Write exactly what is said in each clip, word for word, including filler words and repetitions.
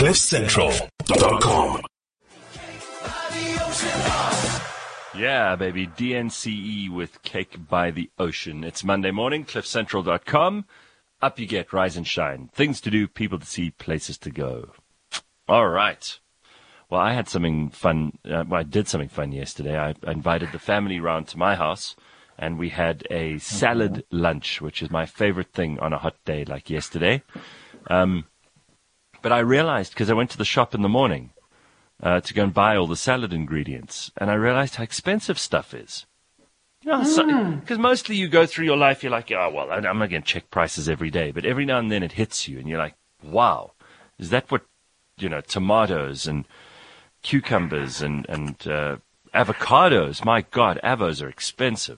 cliff central dot com. Yeah, baby. D N C E with Cake by the Ocean. It's Monday morning, cliff central dot com. Up you get, rise and shine. Things to do, people to see, places to go. All right. Well, I had something fun. Uh, well, I did something fun yesterday. I, I invited the family round to my house, and we had a salad lunch, which is my favorite thing on a hot day like yesterday. Um, but I realized, because I went to the shop in the morning, Uh, to go and buy all the salad ingredients. And I realized how expensive stuff is. You know, because mm. mostly you go through your life, you're like, oh, well, I'm not going to check prices every day. But every now and then it hits you, and you're like, wow, is that what, you know, tomatoes and cucumbers and, and uh, avocados, my God, avos are expensive.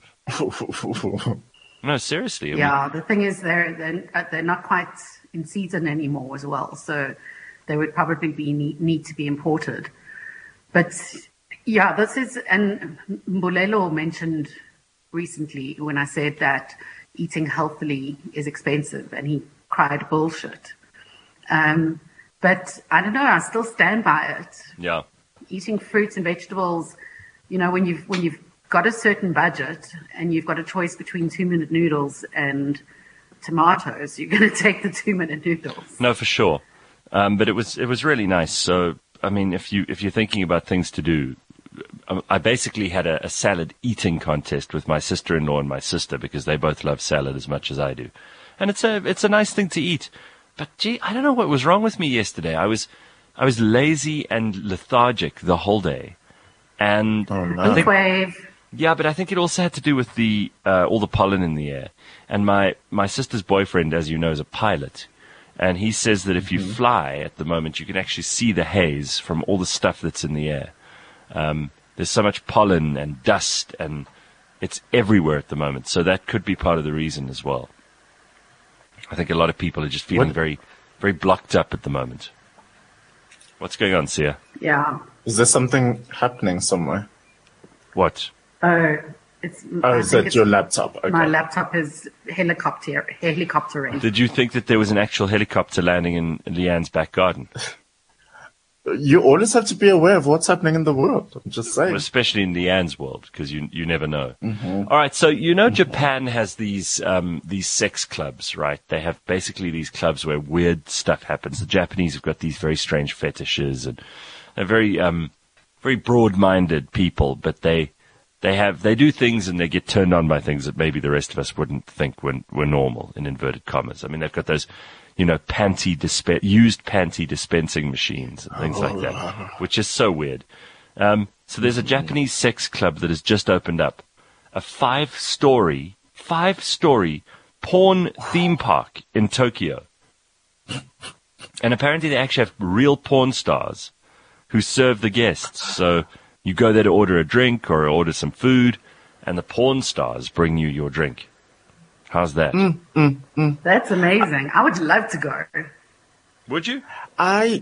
No, seriously. I yeah, mean, the thing is they're, they're, they're not quite in season anymore as well. So they would probably be need, need to be imported. But yeah, this is, and Mbulelo mentioned recently when I said that eating healthily is expensive, and he cried bullshit. Um, but I don't know, I still stand by it. Yeah. Eating fruits and vegetables, you know, when you've, when you've got a certain budget and you've got a choice between two minute noodles and tomatoes, you're going to take the two minute noodles. No, for sure. Um, but it was it was really nice. So, I mean, if you if you're thinking about things to do, I basically had a, a salad eating contest with my sister-in-law and my sister, because they both love salad as much as I do, and it's a it's a nice thing to eat. But gee, I don't know what was wrong with me yesterday. I was I was lazy and lethargic the whole day, and oh, no. I think, wave. Yeah, but I think it also had to do with the uh, all the pollen in the air. And my my sister's boyfriend, as you know, is a pilot. And he says that if you mm-hmm. fly at the moment, you can actually see the haze from all the stuff that's in the air. Um, there's so much pollen and dust, and it's everywhere at the moment. So that could be part of the reason as well. I think a lot of people are just feeling what? very, very blocked up at the moment. What's going on, Sia? Yeah. Is there something happening somewhere? What? Oh, it's. Oh, I is that your laptop? Okay. My laptop is helicopter helicoptering. Did you think that there was an actual helicopter landing in Leanne's back garden? You always have to be aware of what's happening in the world. I'm just saying. Well, especially in Leanne's world, because you you never know. Mm-hmm. All right, so you know Japan has these um, these sex clubs, right? They have basically these clubs where weird stuff happens. The Japanese have got these very strange fetishes, and they're very um, very broad-minded people, but they. They have, they do things and they get turned on by things that maybe the rest of us wouldn't think were, were normal, in inverted commas. I mean, they've got those, you know, panty disp- used panty dispensing machines and things like that, which is so weird. Um, so there's a Japanese sex club that has just opened up, a five-story, five-story porn theme park in Tokyo. And apparently they actually have real porn stars who serve the guests. So you go there to order a drink or order some food, and the porn stars bring you your drink. How's that? Mm, mm, mm. That's amazing. I would love to go. Would you? I,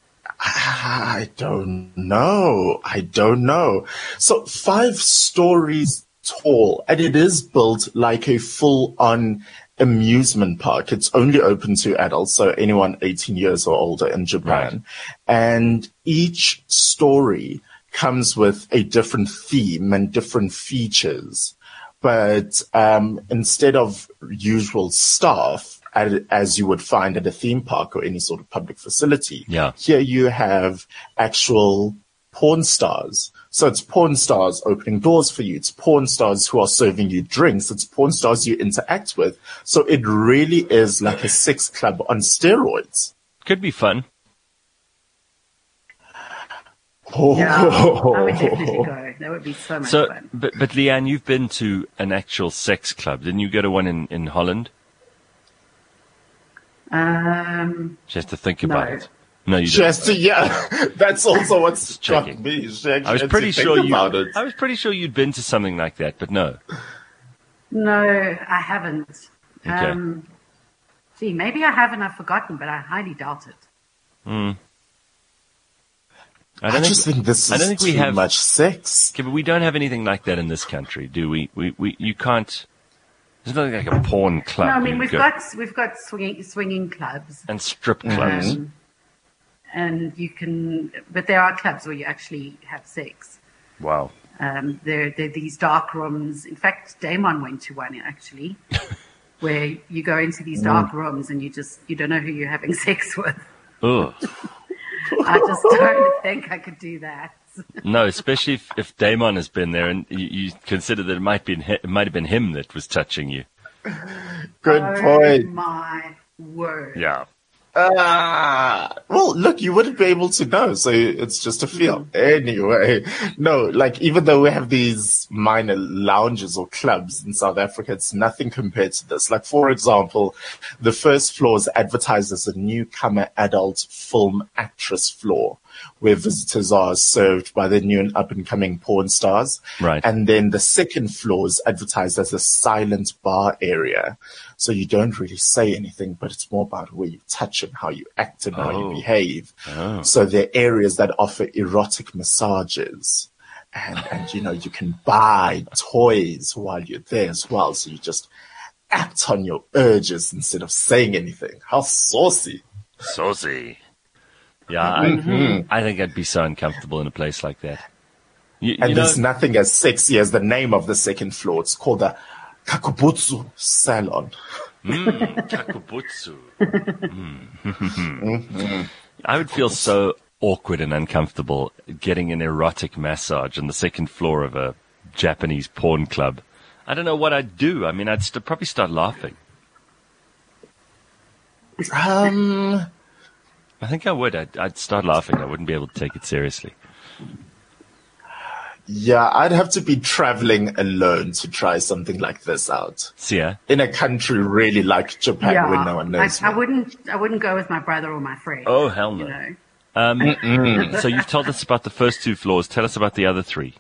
I don't know. I don't know. So five stories tall, and it is built like a full-on amusement park. It's only open to adults, so anyone eighteen years or older in Japan. Right. And each story comes with a different theme and different features. But um, instead of usual staff, as you would find at a theme park or any sort of public facility, yeah. here you have actual porn stars. So it's porn stars opening doors for you. It's porn stars who are serving you drinks. It's porn stars you interact with. So it really is like a sex club on steroids. Could be fun. Oh. Yeah, I would definitely go. That would be so much so, fun. But, but Leanne, you've been to an actual sex club. Didn't you go to one in, in Holland? Um, Just to think about no. it. No, you Just to, yeah, that's also what struck checking. me. I was pretty sure you. It. I was pretty sure you'd been to something like that, but no. No, I haven't. Okay. Um, gee, maybe I haven't. I've forgotten, but I highly doubt it. Hmm. I, I just think, think this is I don't think too we have, much sex. Okay, but we don't have anything like that in this country, do we? We, we, you can't. There's nothing like a porn club. No, I mean you we've go. got we've got swinging swinging clubs and strip clubs. Um, and you can, but there are clubs where you actually have sex. Wow. Um, there, there are these dark rooms. In fact, Damon went to one actually, where you go into these dark rooms and you just you don't know who you're having sex with. Ugh. I just don't think I could do that. No, especially if, if Damon has been there and you, you consider that it might be it might have been him that was touching you. Good Oh point. my word! Yeah. Ah, well, look, you wouldn't be able to know, so it's just a feel. Anyway, no, like, even though we have these minor lounges or clubs in South Africa, it's nothing compared to this. Like, for example, the first floor is advertised as a newcomer adult film actress floor, where visitors are served by the new and up-and-coming porn stars. Right. And then the second floor is advertised as a silent bar area. So you don't really say anything, but it's more about where you touch and how you act and how Oh. you behave. Oh. So there are areas that offer erotic massages. And, and, you know, you can buy toys while you're there as well. So you just act on your urges instead of saying anything. How saucy. Saucy. Yeah, I, I think I'd be so uncomfortable in a place like that. You, And you know, there's nothing as sexy as the name of the second floor. It's called the Kakubutsu Salon. mm, kakubutsu. Mm. I would feel so awkward and uncomfortable getting an erotic massage on the second floor of a Japanese porn club. I don't know what I'd do. I mean, I'd st- probably start laughing. Um, I think I would. I'd, I'd start laughing. I wouldn't be able to take it seriously. yeah, I'd have to be traveling alone to try something like this out. See ya. In a country really like Japan Yeah, where no one knows I, I me. wouldn't. I wouldn't go with my brother or my friend. Oh, hell no. You know. Um, so you've told us about the first two floors. Tell us about the other three.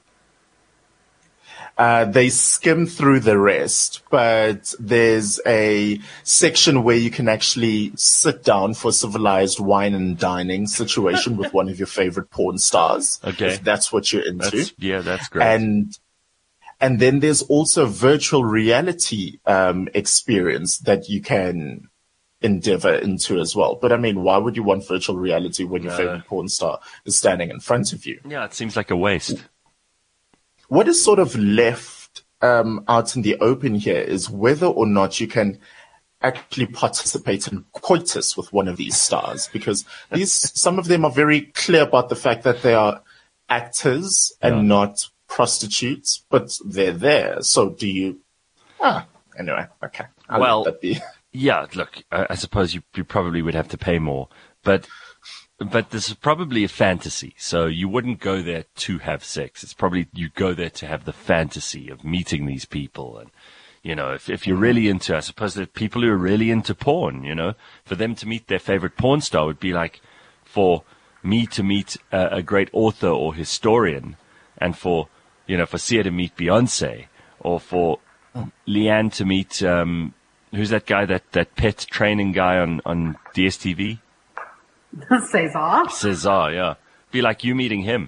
Uh, they skim through the rest, but there's a section where you can actually sit down for a civilized wine and dining situation with one of your favorite porn stars. Okay. If that's what you're into. That's, yeah, that's great. And and then there's also virtual reality um, experience that you can endeavor into as well. But I mean, why would you want virtual reality when your No. favorite porn star is standing in front of you? yeah, it seems like a waste. What is sort of left um, out in the open here is whether or not you can actually participate in coitus with one of these stars, because these some of them are very clear about the fact that they are actors and Yeah. not prostitutes, but they're there. So do you? Ah, anyway, okay. I'll let Well, that be. Yeah, look, I, I suppose you, you probably would have to pay more, but but this is probably a fantasy. So you wouldn't go there to have sex. It's probably you go there to have the fantasy of meeting these people. And you know, if if you're really into, I suppose that people who are really into porn, you know, for them to meet their favorite porn star would be like for me to meet a, a great author or historian, and for you know for Sia to meet Beyonce, or for Leanne to meet. Um, Who's that guy, that, that pet training guy on, on D S T V? Cesar. Cesar, yeah. Be like you meeting him.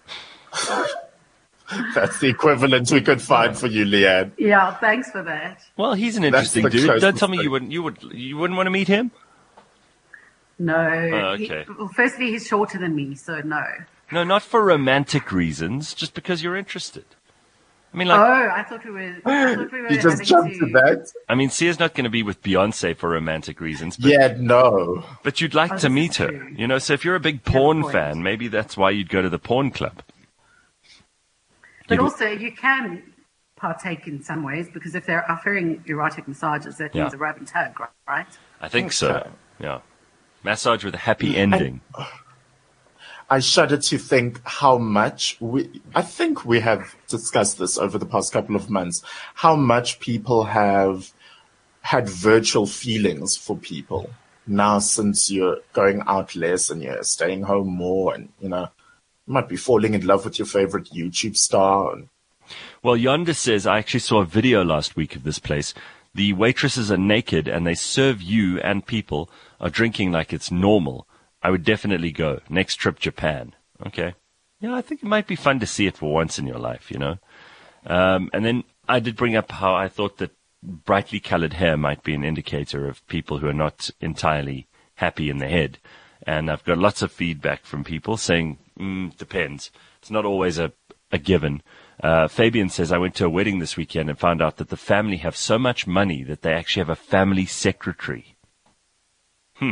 That's the equivalent we could find for you, Leanne. Yeah, thanks for that. Well, he's an That's interesting the dude. Don't closest tell me thing. you wouldn't, you would, you wouldn't want to meet him? No. Oh, he- okay. well, firstly, he's shorter than me, so no. No, not for romantic reasons, just because you're interested. I mean, Oh, like, I thought we were. I thought we were You just having jumped to that? I mean, Sia's not going to be with Beyonce for romantic reasons, but, Yeah, no. but you'd like Oh, to this meet is her. true. You know, so if you're a big Good porn point. fan, maybe that's why you'd go to the porn club. But You'd- also, you can partake in some ways, because if they're offering erotic massages, that means Yeah. a rub and tug, right? I think so. Okay. Yeah. Massage with a happy ending. I shudder to think how much we, I think we have discussed this over the past couple of months, how much people have had virtual feelings for people now since you're going out less and you're staying home more, and, you know, you might be falling in love with your favorite YouTube star. And, Well, Yonder says, I actually saw a video last week of this place. The waitresses are naked and they serve you and people are drinking like it's normal. I would definitely go. Next trip, Japan. Okay. Yeah, I think it might be fun to see it for once in your life, you know. Um, and then I did bring up how I thought that brightly colored hair might be an indicator of people who are not entirely happy in the head. And I've got lots of feedback from people saying, mm, depends. It's not always a, a given. Uh, Fabian says, I went to a wedding this weekend and found out that the family have so much money that they actually have a family secretary. Hmm.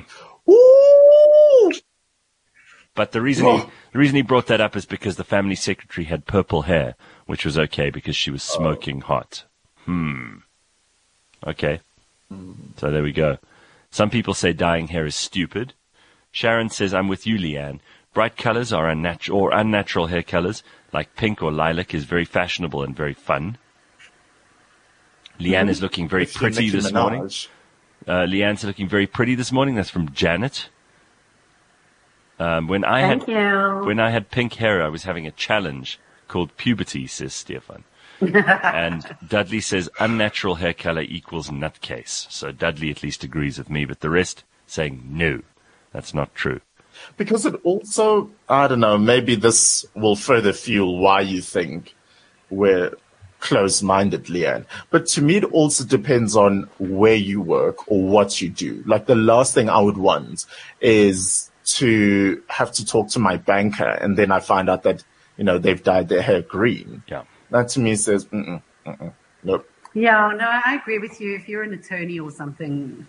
Ooh. But the reason he, the reason he brought that up is because the family secretary had purple hair, which was okay because she was smoking hot. Hmm. Okay. So there we go. Some people say dyeing hair is stupid. Sharon says, I'm with you, Leanne. Bright colors are unnatural or unnatural hair colors, like pink or lilac, is very fashionable and very fun. Leanne is looking very pretty this morning. Uh, Leanne's looking very pretty this morning. That's from Janet. Um, when I Thank had you. when I had pink hair, I was having a challenge called puberty, says Stefan. And Dudley says unnatural hair color equals nutcase. So Dudley at least agrees with me, but the rest saying no, that's not true. Because it also, I don't know, maybe this will further fuel why you think we're close-minded, Leanne. But to me, it also depends on where you work or what you do. Like the last thing I would want is to have to talk to my banker and then I find out that, you know, they've dyed their hair green. Yeah. That to me says, mm-mm, mm-mm, nope. Yeah, no, I agree with you. If you're an attorney or something,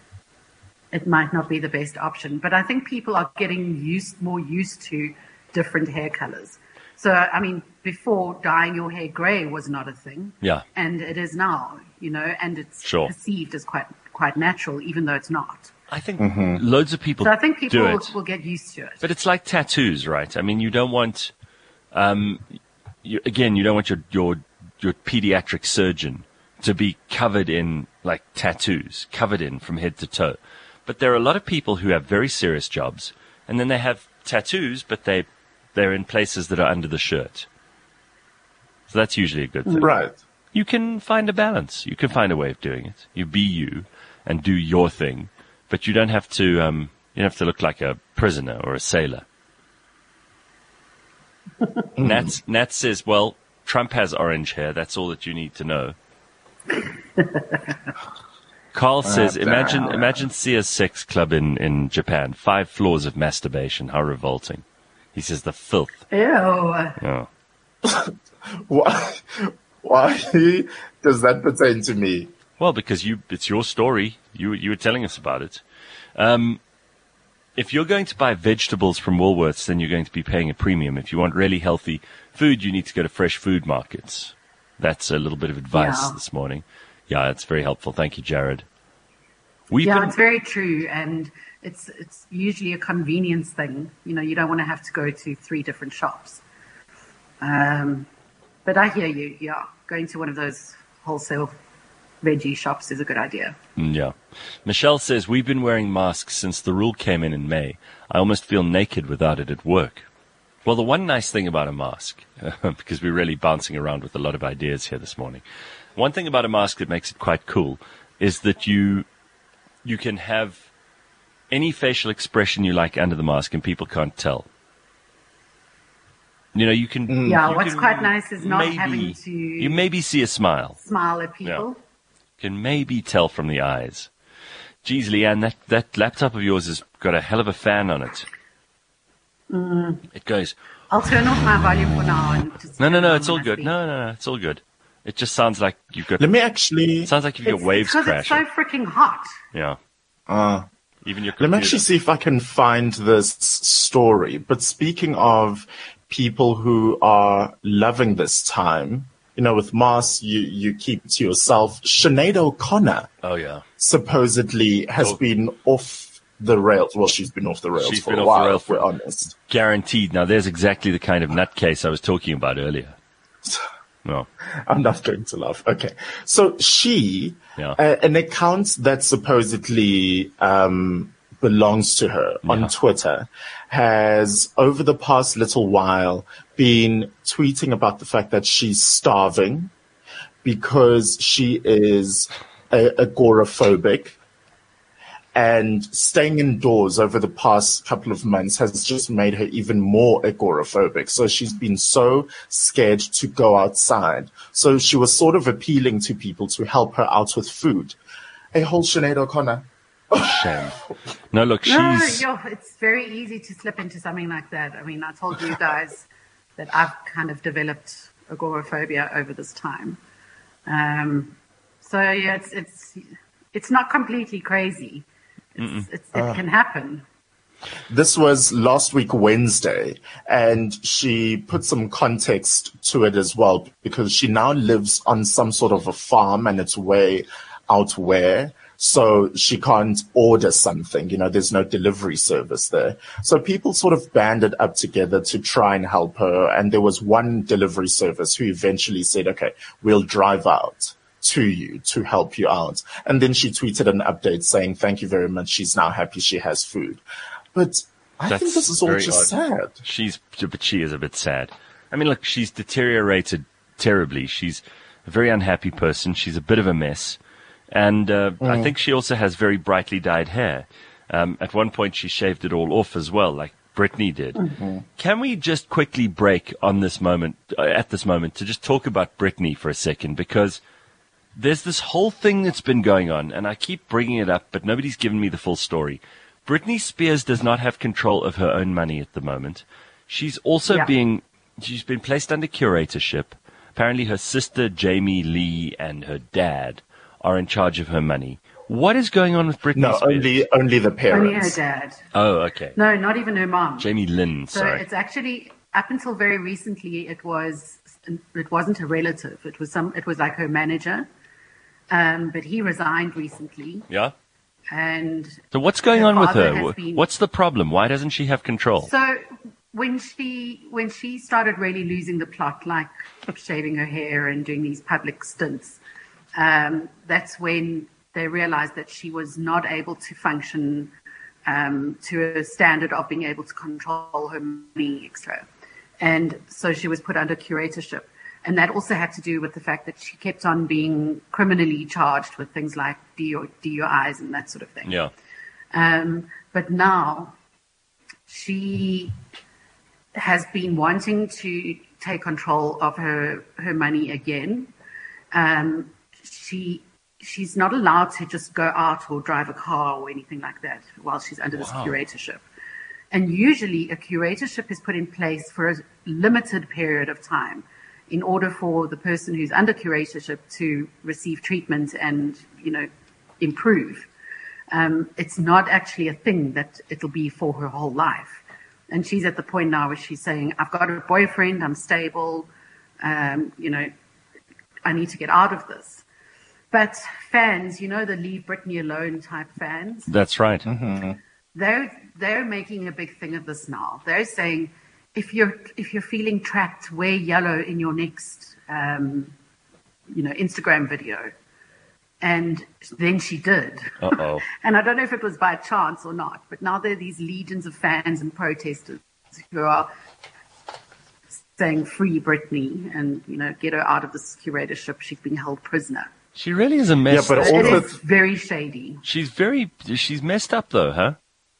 it might not be the best option. But I think people are getting used, more used to different hair colors. So, I mean, before dyeing your hair gray was not a thing. Yeah. And it is now, you know, and it's Sure. perceived as quite quite natural, even though it's not. I think loads of people So I think people do will, it. will get used to it. But it's like tattoos, right? I mean, you don't want, um, you, again, you don't want your, your, your pediatric surgeon to be covered in like tattoos, covered in from head to toe. But there are a lot of people who have very serious jobs and then they have tattoos, but they, they're in places that are under the shirt. So that's usually a good thing. Right. You can find a balance. You can find a way of doing it. You be you and do your thing, but you don't have to, um, you don't have to look like a prisoner or a sailor. Nat, Nat says, well, Trump has orange hair. That's all that you need to know. Carl says, imagine, imagine Sia's sex club in, in Japan. Five floors of masturbation. How revolting. He says the filth. Ew. Oh. Why, why does that pertain to me? Well, because you, it's your story. You, you were telling us about it. Um, if you're going to buy vegetables from Woolworths, then you're going to be paying a premium. If you want really healthy food, you need to go to fresh food markets. That's a little bit of advice Yeah. this morning. Yeah, it's very helpful. Thank you, Jared. We've Yeah, been, it's very true, and it's it's usually a convenience thing. You know, you don't want to have to go to three different shops. Um, but I hear you. Yeah, going to one of those wholesale veggie shops is a good idea. Mm, yeah. Michelle says, we've been wearing masks since the rule came in in May. I almost feel naked without it at work. Well, the one nice thing about a mask, because we're really bouncing around with a lot of ideas here this morning. One thing about a mask that makes it quite cool is that you you can have any facial expression you like under the mask and people can't tell. You know, you can... Yeah, you what's can quite nice is not maybe- having to You maybe see a smile. smile at people. Can maybe tell from the eyes. Geez, Leanne, that, that laptop of yours has got a hell of a fan on it. Mm. It goes, I'll turn off my volume for now. And just no, no, turn no, on it's when all I good. speak. No, no, no, it's all good. It just sounds like you've got, Let me actually, it sounds like you've got It's, waves it's 'cause it's crashing. so freaking hot. Yeah. uh, Even your let computer. me actually see if I can find this story. But speaking of people who are loving this time, you know, with masks, you, you keep it to yourself. Sinead O'Connor Oh, yeah. supposedly has Oh. been off the rails. Well, she's been off the rails She's for been a off the while, rails if we're for- honest. Guaranteed. Now, there's exactly the kind of nutcase I was talking about earlier. No. I'm not going to laugh. Okay. So she, Yeah. uh, an account that supposedly um, belongs to her on Yeah. Twitter, has over the past little while been tweeting about the fact that she's starving because she is a- agoraphobic. And staying indoors over the past couple of months has just made her even more agoraphobic. So she's been so scared to go outside. So she was sort of appealing to people to help her out with food. A whole Sinead O'Connor. Shame. No, look, No, she's... yo, it's very easy to slip into something like that. I mean, I told you guys that I've kind of developed agoraphobia over this time. Um, so yeah, it's it's it's not completely crazy. It's, it's, it uh. can happen. This was last week, Wednesday, and she put some context to it as well, because she now lives on some sort of a farm and it's way out where, so she can't order something. You know, there's no delivery service there. So people sort of banded up together to try and help her, and there was one delivery service who eventually said, okay, we'll drive out to you to help you out. And then she tweeted an update saying, thank you very much. She's now happy she has food. But I That's think this is all just odd. sad. She's, but she is a bit sad. I mean, look, she's deteriorated terribly. She's a very unhappy person. She's a bit of a mess. And uh, mm. I think she also has very brightly dyed hair. Um, at one point, she shaved it all off as well, like Britney did. Mm-hmm. Can we just quickly break on this moment, uh, at this moment, to just talk about Britney for a second? Because there's this whole thing that's been going on, and I keep bringing it up, but nobody's given me the full story. Britney Spears does not have control of her own money at the moment. She's also yeah. being, she's been placed under curatorship. Apparently her sister, Jamie Lee, and her dad are in charge of her money. What is going on with Britney no, Spears? only, only the parents. Only her dad. Oh, okay. No, not even her mom. Jamie Lynn, so sorry. So it's actually, up until very recently, it was, it wasn't a relative. It was some, it was like her manager. Um, but he resigned recently. Yeah. And so what's going on with her? Been, what's the problem? Why doesn't she have control? So when she when she started really losing the plot, like shaving her hair and doing these public stints, um, that's when they realized that she was not able to function um, to a standard of being able to control her money extra. And so she was put under curatorship. And that also had to do with the fact that she kept on being criminally charged with things like D U Is and that sort of thing. Yeah. Um, but now she has been wanting to take control of her, her money again. Um, she she's not allowed to just go out or drive a car or anything like that while she's under wow. this curatorship. And usually a curatorship is put in place for a limited period of time, in order for the person who's under curatorship to receive treatment and, you know, improve. Um, it's not actually a thing that it'll be for her whole life. And she's at the point now where she's saying, I've got a boyfriend, I'm stable, um, you know, I need to get out of this. But fans, you know, the leave Britney alone type fans. That's right. Mm-hmm. They're, they're making a big thing of this now. They're saying, If you're if you're feeling trapped, wear yellow in your next, um, you know, Instagram video, and then she did. Uh-oh. And I don't know if it was by chance or not, but now there are these legions of fans and protesters who are saying "Free Britney" and you know, get her out of this curatorship. She's being held prisoner. She really is a mess. Yeah, but it all is the... very shady. She's very she's messed up though, huh?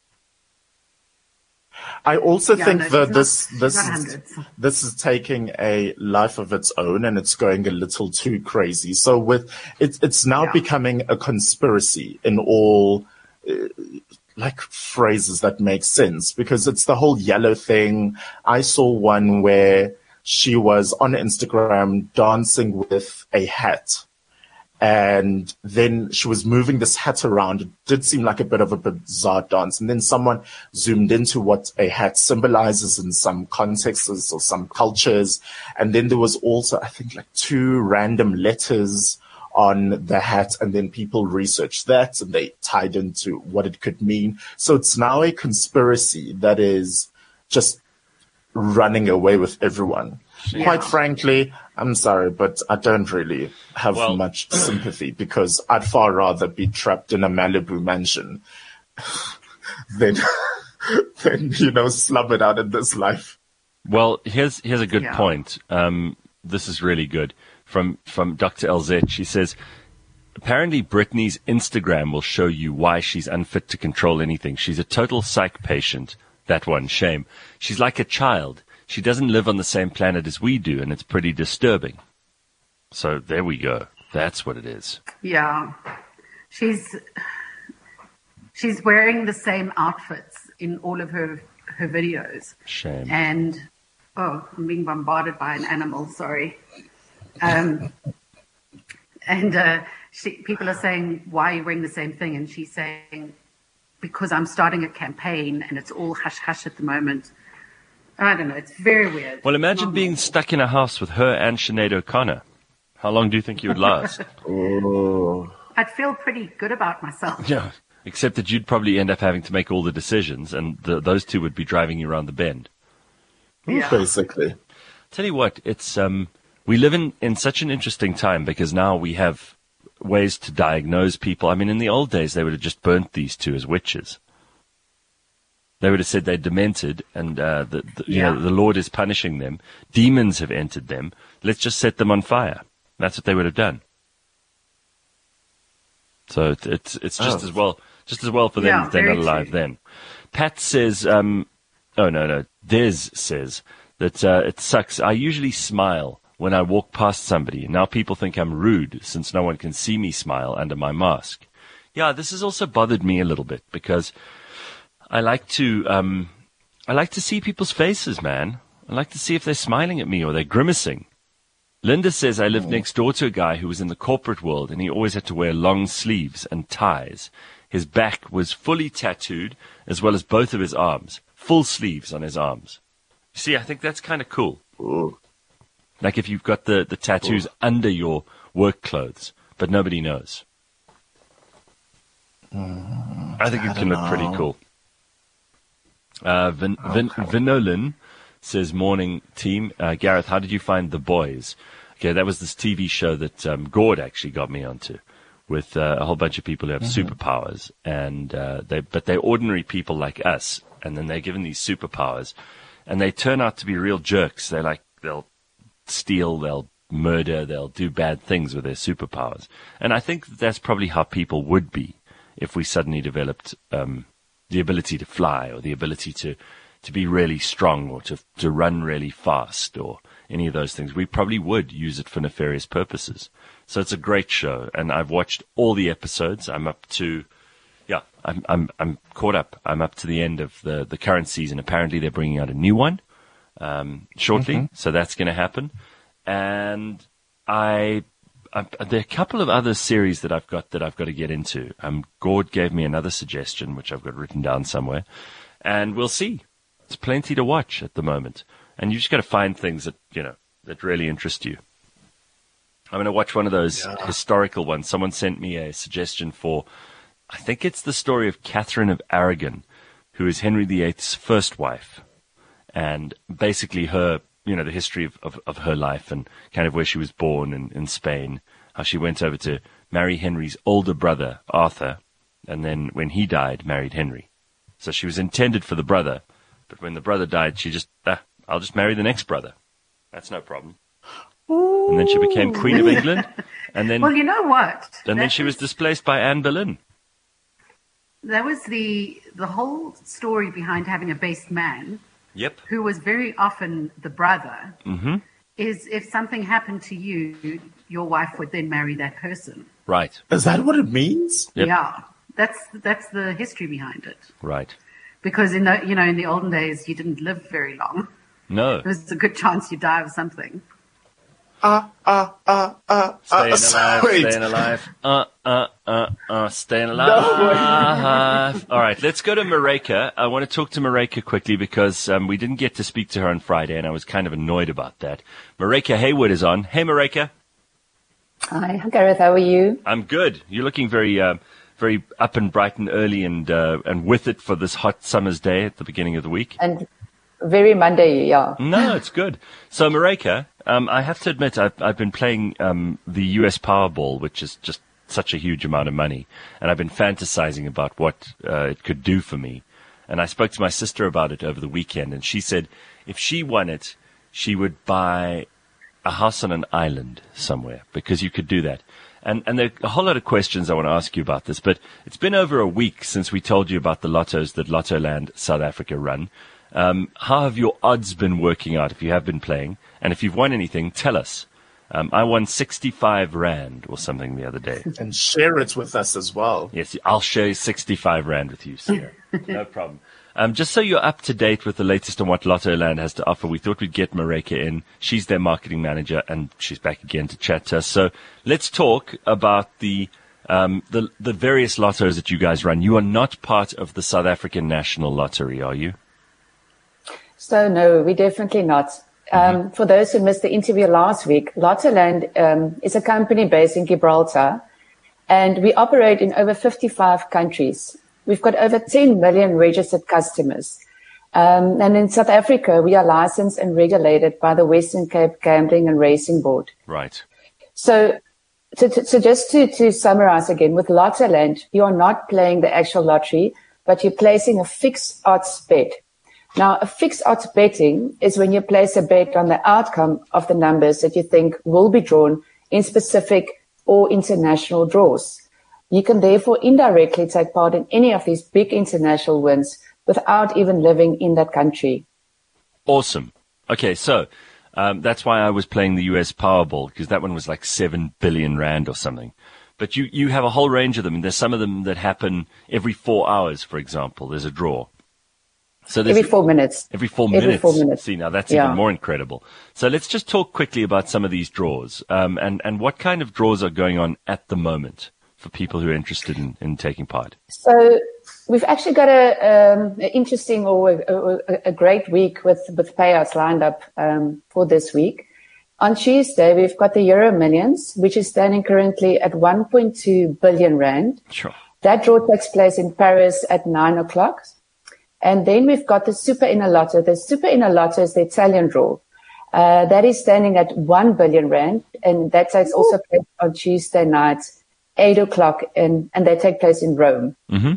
I also yeah, think no, that not, this this is, hundreds. this is taking a life of its own, and it's going a little too crazy. So with it's it's now yeah. becoming a conspiracy in all uh, like phrases that make sense, because it's the whole yellow thing. I saw one where she was on Instagram dancing with a hat. And then she was moving this hat around. It did seem like a bit of a bizarre dance. And then someone zoomed into what a hat symbolizes in some contexts or some cultures. And then there was also, I think, like two random letters on the hat. And then people researched that and they tied into what it could mean. So it's now a conspiracy that is just running away with everyone. Yeah. Quite frankly, I'm sorry, but I don't really have well, much sympathy, because I'd far rather be trapped in a Malibu mansion than, than you know, slum it out in this life. Well, here's here's a good yeah. point. Um, this is really good from from Doctor L Z. She says, apparently Britney's Instagram will show you why she's unfit to control anything. She's a total psych patient. That one, shame. She's like a child. She doesn't live on the same planet as we do, and it's pretty disturbing. So there we go. That's what it is. Yeah. She's she's wearing the same outfits in all of her her videos. Shame. And oh, I'm being bombarded by an animal. Sorry. Um, and uh, she, people are saying, "Why are you wearing the same thing?" And she's saying, "Because I'm starting a campaign, and it's all hush hush at the moment." I don't know. It's very weird. Well, imagine being stuck in a house with her and Sinead O'Connor. How long do you think you would last? Oh. I'd feel pretty good about myself. Yeah, except that you'd probably end up having to make all the decisions, and the, those two would be driving you around the bend. Yeah. Basically. Tell you what, it's um, we live in, in such an interesting time because now we have ways to diagnose people. I mean, in the old days, they would have just burnt these two as witches. They would have said they're demented, and uh, the, the, you Yeah. know the Lord is punishing them. Demons have entered them. Let's just set them on fire. That's what they would have done. So it, it's it's just Oh. as well just as well for them Yeah, that they're very not alive true. then. Pat says, um, oh no no, Des says that uh, it sucks. I usually smile when I walk past somebody. Now people think I'm rude since no one can see me smile under my mask. Yeah, this has also bothered me a little bit because I like to um, I like to see people's faces, man. I like to see if they're smiling at me or they're grimacing. Linda says I lived next door to a guy who was in the corporate world and he always had to wear long sleeves and ties. His back was fully tattooed as well as both of his arms. Full sleeves on his arms. You see, I think that's kind of cool. Ooh. Like if you've got the, the tattoos under your work clothes, but nobody knows. I think it can look pretty know. cool. Uh, Vin, Vin, Vinolin says, morning team. Uh, Gareth, how did you find The Boys? Okay, that was this T V show that um, Gord actually got me onto with uh, a whole bunch of people who have superpowers. and uh, they But they're ordinary people like us, and then they're given these superpowers, and they turn out to be real jerks. They're like, they'll steal, they'll murder, they'll do bad things with their superpowers. And I think that's probably how people would be if we suddenly developed um, the ability to fly or the ability to, to be really strong or to to run really fast or any of those things. We probably would use it for nefarious purposes. So it's a great show, and I've watched all the episodes. I'm up to, yeah, I'm I'm I'm caught up. I'm up to the end of the, the current season. Apparently they're bringing out a new one um, shortly, Mm-hmm. so that's going to happen. And I, I, there are a couple of other series that I've got that I've got to get into. Um, Gord gave me another suggestion, which I've got written down somewhere, and we'll see. There's plenty to watch at the moment, and you just got to find things that you know that really interest you. I'm going to watch one of those Yeah. historical ones. Someone sent me a suggestion for, I think it's the story of Catherine of Aragon, who is Henry the Eighth's first wife, and basically her, you know, the history of, of, of her life and kind of where she was born in, in Spain, how she went over to marry Henry's older brother, Arthur, and then when he died, married Henry. So she was intended for the brother, but when the brother died, she just, ah, I'll just marry the next brother. That's no problem. And then she became Queen of England, and then Well, you know what? and then That she was displaced by Anne Boleyn. That was the the whole story behind having a best man, Yep. who was very often the brother. Mm-hmm. Is if something happened to you, your wife would then marry that person. Right. Is that what it means? Yep. Yeah, that's that's the history behind it. Right. Because in the you know in the olden days you didn't live very long. No. There was a good chance you die of something. Uh, uh, uh, uh, uh, Staying alive, wait. staying alive. Uh, uh, uh, uh, staying alive. All right, let's go to Mareka. I want to talk to Mareka quickly because um, we didn't get to speak to her on Friday, and I was kind of annoyed about that. Mareka Hayward is on. Hey, Mareka. Hi, Gareth. How are you? I'm good. You're looking very, uh, very up and bright and early and uh, and with it for this hot summer's day at the beginning of the week. And very Monday, yeah. No, it's good. So, Mareka, um, I have to admit, I've, I've been playing um, the U S Powerball, which is just such a huge amount of money, and I've been fantasizing about what uh, it could do for me. And I spoke to my sister about it over the weekend, and she said if she won it, she would buy a house on an island somewhere, because you could do that. And, and there are a whole lot of questions I want to ask you about this, but it's been over a week since we told you about the lottos that Lottoland South Africa run. Um, how have your odds been working out if you have been playing? And if you've won anything, tell us. Um, I won sixty-five rand or something the other day. And share it with us as well. Yes, I'll share sixty-five rand with you, Sia. No problem. Um, just so you're up to date with the latest on what Lottoland has to offer, we thought we'd get Mareka in. She's their marketing manager, and she's back again to chat to us. So let's talk about the um, the, the various lottos that you guys run. You are not part of the South African National Lottery, are you? So no, we're definitely not. Um, mm-hmm. For those who missed the interview last week, Lottoland um, is a company based in Gibraltar, and we operate in over fifty-five countries. We've got over ten million registered customers. Um, and in South Africa, we are licensed and regulated by the Western Cape Gambling and Racing Board. Right. So, to, to, so just to, to summarize again, with Lottoland, you are not playing the actual lottery, but you're placing a fixed odds bet. Now, a fixed odds betting is when you place a bet on the outcome of the numbers that you think will be drawn in specific or international draws. You can therefore indirectly take part in any of these big international wins without even living in that country. Awesome. Okay, so um, that's why I was playing the U S Powerball, because that one was like seven billion rand or something. But you, you have a whole range of them, and there's some of them that happen every four hours, for example. There's a draw. So every four minutes. Every four every minutes. Four minutes. See, now that's yeah. even more incredible. So let's just talk quickly about some of these draws um, and, and what kind of draws are going on at the moment for people who are interested in, in taking part. So we've actually got a, um, an interesting or a, a, a great week with, with payouts lined up um, for this week. On Tuesday, we've got the Euro Millions, which is standing currently at one point two billion rand. Sure. That draw takes place in Paris at nine o'clock. And then we've got the Super Enalotto. The Super Enalotto is the Italian draw. Uh, that is standing at one billion rand, and that takes also place on Tuesday night, eight o'clock, and, and they take place in Rome. Mm-hmm.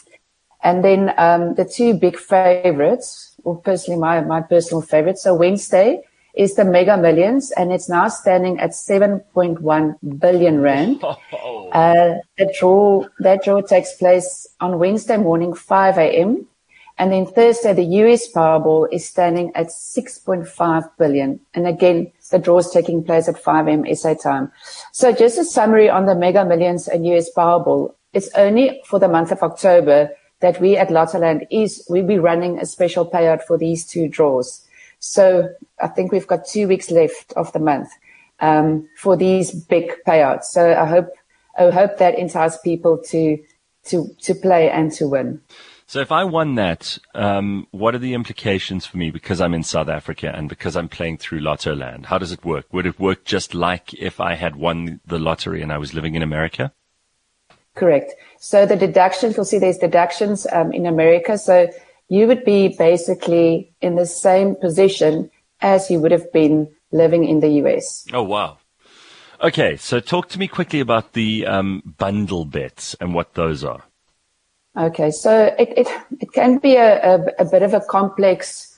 And then um, the two big favorites, or personally my, my personal favorite, so Wednesday is the Mega Millions, and it's now standing at seven point one billion rand. Oh. Uh, that draw, that draw takes place on Wednesday morning, five a.m., and then Thursday, the U S Powerball is standing at six point five billion. And again, the draw is taking place at five a.m. S A time. So just a summary on the Mega Millions and U S Powerball. It's only for the month of October that we at Lottoland is, we'll be running a special payout for these two draws. So I think we've got two weeks left of the month, um, for these big payouts. So I hope, I hope that entices people to, to, to play and to win. So if I won that, um, what are the implications for me because I'm in South Africa and because I'm playing through Lottoland? How does it work? Would it work just like if I had won the lottery and I was living in America? Correct. So the deductions, you'll see there's deductions um, in America. So you would be basically in the same position as you would have been living in the U S. Oh, wow. Okay, so talk to me quickly about the um, bundle bets and what those are. Okay, so it it, it can be a, a, a bit of a complex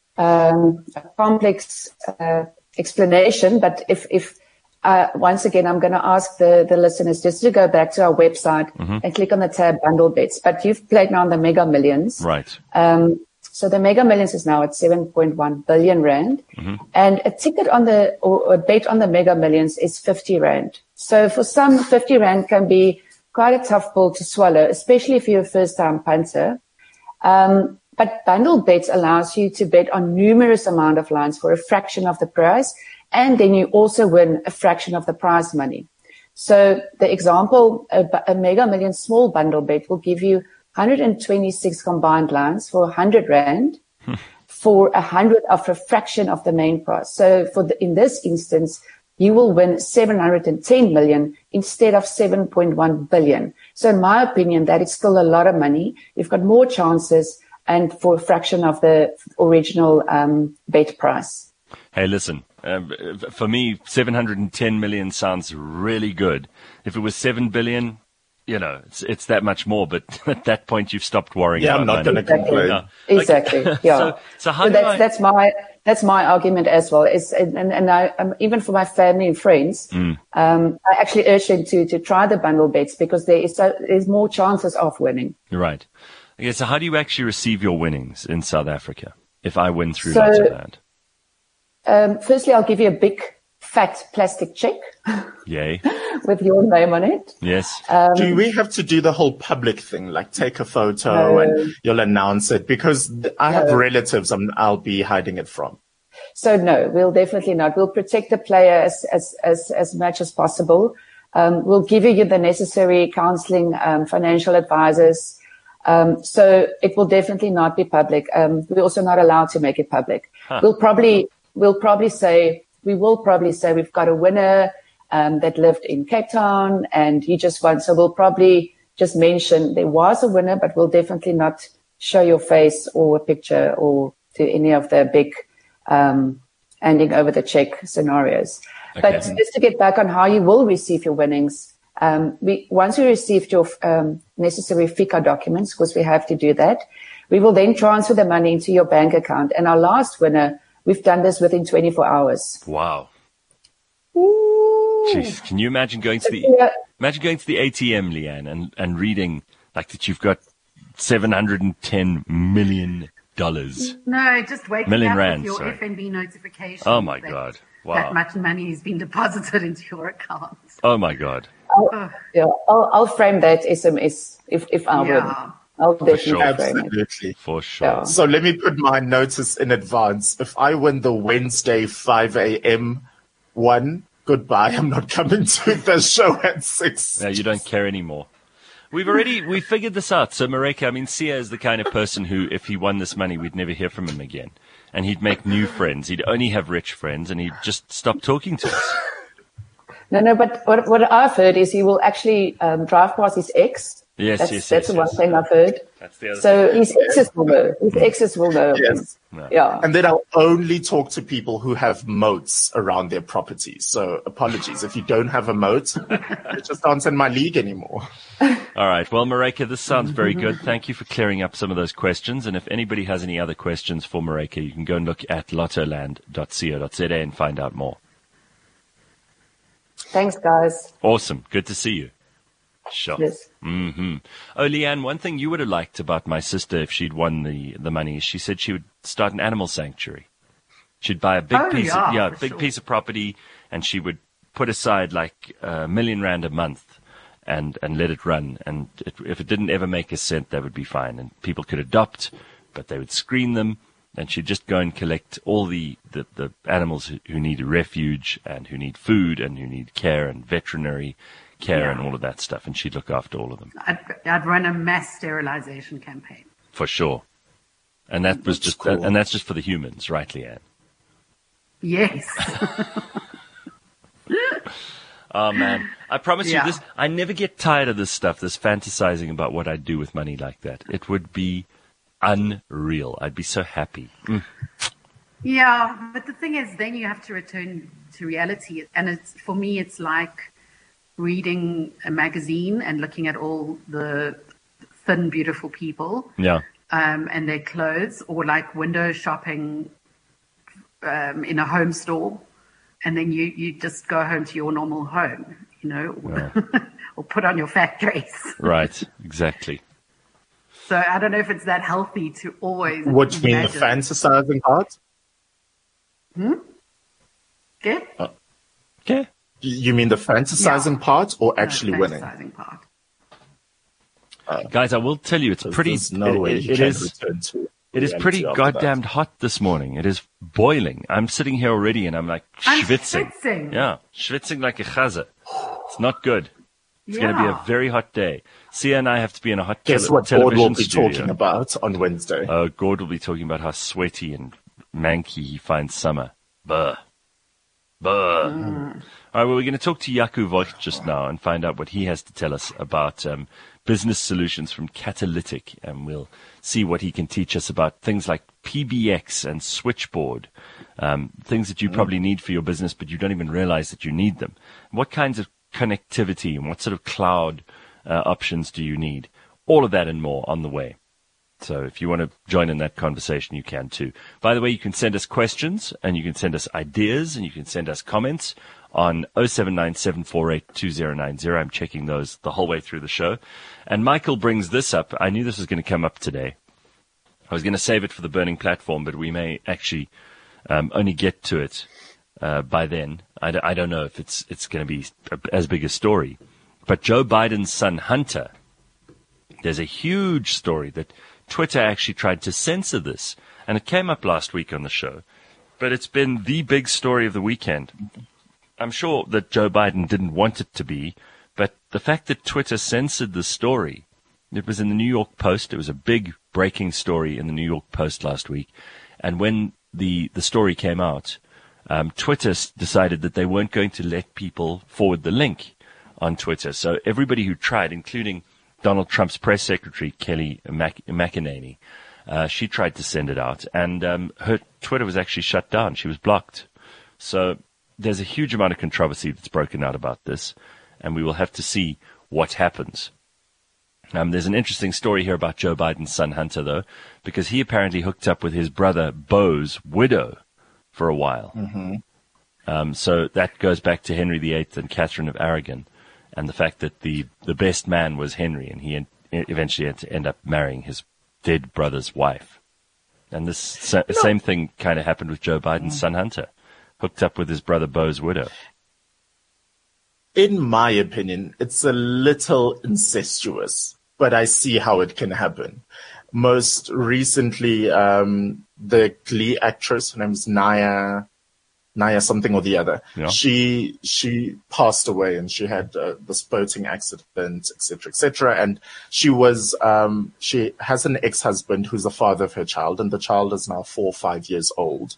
um, a complex uh, explanation, but if if uh, once again I'm going to ask the the listeners just to go back to our website mm-hmm. and click on the tab Bundle Bets. But you've played now on the Mega Millions, right? Um, so the Mega Millions is now at seven point one billion rand, mm-hmm. and a ticket on the or a bet on the Mega Millions is fifty rand. So for some, fifty rand can be quite a tough pill to swallow, especially if you're a first-time punter. Um, but bundle bets allows you to bet on numerous amount of lines for a fraction of the price, and then you also win a fraction of the prize money. So the example, a, a Mega Million small bundle bet will give you one hundred twenty-six combined lines for one hundred rand for a hundred of a fraction of the main price. So for the, in this instance, you will win seven hundred ten million instead of seven point one billion. So in my opinion, that is still a lot of money. You've got more chances and for a fraction of the original um, bet price. Hey, listen, uh, for me, seven hundred ten million sounds really good. If it was seven billion, you know, it's, it's that much more. But at that point, you've stopped worrying yeah, about I'm not going to complain. No. Exactly. Okay. Yeah. so, so how so do that's, I... that's my... That's my argument as well. It's, and and I, um, even for my family and friends, mm. um, I actually urge them to, to try the bundle bets because there is so, there's more chances of winning. Right. Okay, so how do you actually receive your winnings in South Africa if I win through so, Lottoland? Um, firstly, I'll give you a big fat plastic check Yay. with your name on it. Yes. Um, Do we have to do the whole public thing, like take a photo No. and you'll announce it? Because I have No. relatives I'm, I'll be hiding it from. So no, we'll definitely not. We'll protect the player as as as, as much as possible. Um, we'll give you the necessary counseling, um, financial advisors. Um, so it will definitely not be public. Um, we're also not allowed to make it public. Huh. We'll probably we'll probably say we will probably say we've got a winner um, that lived in Cape Town and he just won. So we'll probably just mention there was a winner, but we'll definitely not show your face or a picture or to any of the big um, handing over the check scenarios. Okay. But just to get back on how you will receive your winnings, um, we once you received your um, necessary FICA documents, because we have to do that, we will then transfer the money into your bank account. And our last winner, we've done this within twenty-four hours. Wow. Ooh. Jeez, can you imagine going to the Yeah. imagine going to the A T M, Leanne, and, and reading like that you've got seven hundred ten million dollars. No, just waking Million up rand, with your sorry. F N B notification. Oh my that, God. Wow. That much money has been deposited into your account. Oh my God. I'll, yeah, I'll, I'll frame that S M S if, if I Yeah. win. I'll definitely sure. frame it. Absolutely. For sure. Yeah. So let me put my notice in advance. If I win the Wednesday five a.m. one, goodbye. I'm not coming to the show at six. No, you don't care anymore. We've already, we figured this out. So Mareka, I mean, Sia is the kind of person who, if he won this money, we'd never hear from him again. And he'd make new friends. He'd only have rich friends and he'd just stop talking to us. No, no, but what, what I've heard is he will actually um, drive past his ex. Yes, That's, yes, that's yes, the one yes. thing I've heard. That's the other So his exes will know. His exes will know. Yes. No. Yeah. And then I'll only talk to people who have moats around their properties. So apologies. If you don't have a moat, you just aren't in my league anymore. All right. Well, Mareka, this sounds very good. Thank you for clearing up some of those questions. And if anybody has any other questions for Mareka, you can go and look at lottoland dot co dot za and find out more. Thanks, guys. Awesome. Good to see you. Sure. Yes. Mm-hmm. Oh, Leanne, one thing you would have liked about my sister if she'd won the, the money is she said she would start an animal sanctuary. She'd buy a big Oh, piece yeah, of, yeah, for big sure. piece of property and she would put aside like a million rand a month and, and let it run. And it, if it didn't ever make a cent, that would be fine. And people could adopt, but they would screen them. And she'd just go and collect all the, the, the animals who, who need refuge and who need food and who need care and veterinary care Yeah. and all of that stuff. And she'd look after all of them. I'd, I'd run a mass sterilization campaign. For sure. And that was just, cool. and that's just for the humans, right, Leanne? Yes. Oh man, I promise Yeah. you this, I never get tired of this stuff, this fantasizing about what I'd do with money like that. It would be unreal. I'd be so happy. Mm. Yeah, but the thing is, then you have to return to reality. And it's, for me, it's like reading a magazine and looking at all the thin, beautiful people Yeah. um, and their clothes, or like window shopping um, in a home store. And then you, you just go home to your normal home, you know, or put on your fat dress. Right. Exactly. So I don't know if it's that healthy to always. What do you mean, the imagine- fantasizing part? Yeah? Okay. You mean the fantasizing Yeah. part or No, actually the winning? fantasizing part. Guys, I will tell you, it's pretty, There's no it- way it- you it can is, return to it is reality pretty after that. goddamned hot this morning. It is boiling. I'm sitting here already and I'm like I'm schwitzing. schwitzing. Yeah. Schwitzing like a chaza. It's not good. It's going to be a Yeah. very hot day. Sia and I have to be in a hot Guess tele- what Gord will television be studio. talking about on Wednesday? Uh, Gord will be talking about how sweaty and manky he finds summer. Buh. Buh. Mm. All right, well, we're going to talk to Jaco Voigt just now and find out what he has to tell us about um, business solutions from Catalytic. And we'll see what he can teach us about things like P B X and Switchboard, um, things that you probably need for your business, but you don't even realize that you need them. What kinds of connectivity and what sort of cloud uh, options do you need? All of that and more on the way. So if you want to join in that conversation, you can too. By the way, you can send us questions and you can send us ideas and you can send us comments on oh seven nine seven four eight two oh nine oh. I'm checking those the whole way through the show. And Michael brings this up. I knew this was going to come up today. I was going to save it for the burning platform, but we may actually um, only get to it uh, by then. I, d- I don't know if it's it's going to be as big a story. But Joe Biden's son, Hunter, there's a huge story that Twitter actually tried to censor this. And it came up last week on the show. But it's been the big story of the weekend. I'm sure that Joe Biden didn't want it to be, but the fact that Twitter censored the story, it was in the New York Post. It was a big breaking story in the New York Post last week. And when the, the story came out, um, Twitter s- decided that they weren't going to let people forward the link on Twitter. So everybody who tried, including Donald Trump's press secretary, Kelly Mac- McEnany, uh, she tried to send it out. And um, her Twitter was actually shut down. She was blocked. So there's a huge amount of controversy that's broken out about this, and we will have to see what happens. Um, there's an interesting story here about Joe Biden's son, Hunter, though, because he apparently hooked up with his brother, Beau's widow, for a while. Mm-hmm. Um, so that goes back to Henry the Eighth and Catherine of Aragon, and the fact that the, the best man was Henry, and he en- eventually had to end up marrying his dead brother's wife. And this sa- no. same thing kind of happened with Joe Biden's mm. son, Hunter. Hooked up with his brother Beau's widow. In my opinion, it's a little incestuous, but I see how it can happen. Most recently, um, the Glee actress, her name's Naya, Naya something or the other. Yeah. She she passed away, and she had uh, this boating accident, et cetera, et cetera. And she was um, she has an ex-husband who's the father of her child, and the child is now four or five years old.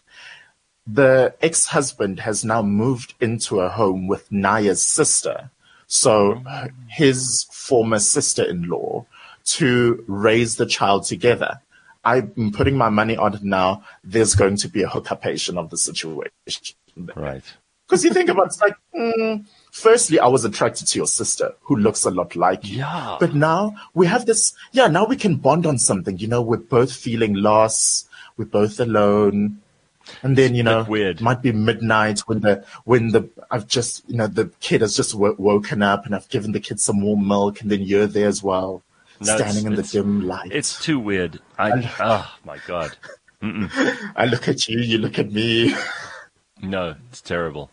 The ex-husband has now moved into a home with Naya's sister, so his former sister-in-law, to raise the child together. I'm putting my money on it now. There's going to be a hookupation of the situation. Right. Because you think about it, it's like, mm, firstly, I was attracted to your sister, who looks a lot like you. Yeah. But now we have this, yeah, now we can bond on something. You know, we're both feeling loss. We're both alone. And then, you know, weird. It might be midnight when the, when the, I've just, you know, the kid has just w- woken up, and I've given the kid some warm milk, and then you're there as well, no, standing in the dim light. It's too weird. I, I oh my God. Mm-mm. I look at you, you look at me. No, it's terrible.